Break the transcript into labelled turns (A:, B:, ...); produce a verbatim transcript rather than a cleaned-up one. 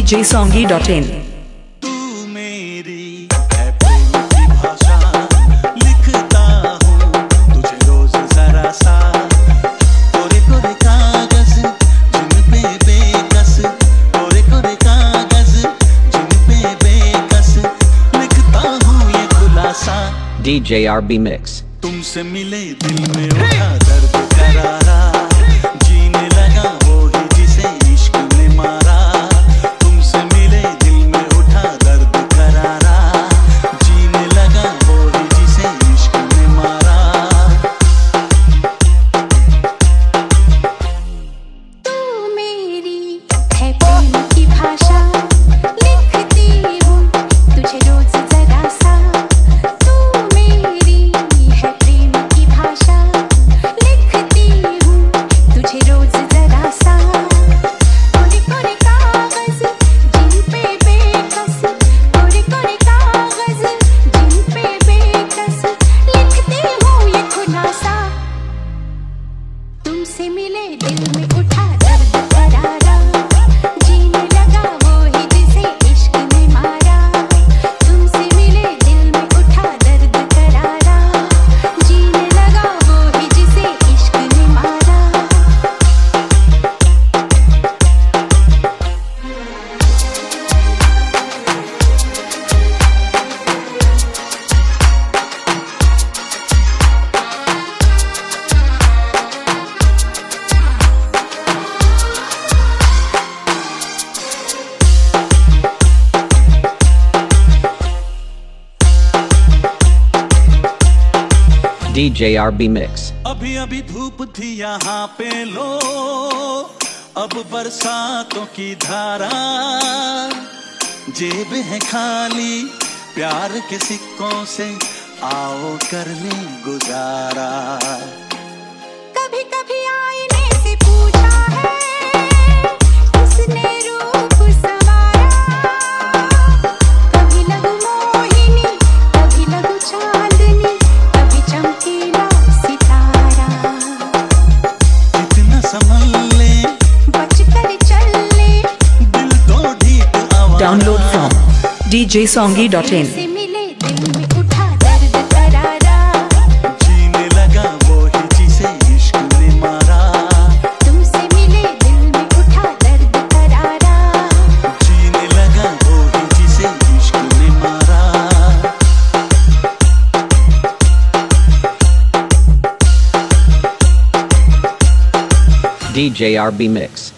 A: DJ songy dot इन।
B: तू मेरी है प्रेम की भाषा, लिखता हूँ तुझे रोज जरा सा। कोरे कोरे कागज जिन पे बेकस, कोरे कोरे कागज जिन पे बेकस, लिखता हूँ ये खुलासा।
C: DJ RB mix.
B: तुमसे मिले दिल में उठा दर्द करारा, जीने लगा वो ही जिसे इश्क ने मारा। तुमसे मिले दिल में उठा दर्द करारा, जीने लगा वो ही जिसे इश्क ने मारा।
D: तू मेरी है प्रेम की भाषा, लिखती हूँ तुझे रोज जरा सा। तू मेरी है प्रेम की भाषा, लिखती हूँ तुझे रोज जरा सा। कोरे कोरे कागज जिन पे बेकस, कोरे कोरे कागज जिन पे बेकस, लिखती हूँ ये खुलासा। तुमसे मिले दिल में उठा दर्द करारा, जीने लगा वो ही जिसे इश्क ने मारा। तुमसे मिले दिल में उठा दर्द करारा, जीने लगा वो ही जिसे इश्क ने मारा।
C: DJ RB mix.
B: अभी अभी धूप थी यहाँ पे लो, अब बरसातों की धारा। जेब है खाली प्यार के सिक्कों से, आओ कर ले गुजारा।
D: कभी कभी आईने से पूछा है किसने रूप संवारा। कभी लगूं मोहिनी, कभी लगूं चांदनी, कभी चमकीला सितारा।
B: इतना संभल ले,
D: बच कर चल ले,
B: दिल तो ढीठ आवारा।
A: Download from DJ songy dot in.
D: तुमसे मिले दिल में उठा दर्द करारा,
B: जीने लगा वो ही जिसे इश्क ने मारा।
D: तुमसे मिले दिल में उठा दर्द करारा।
B: जीने लगा वो ही जिसे इश्क ने मारा।
C: DJ RB mix.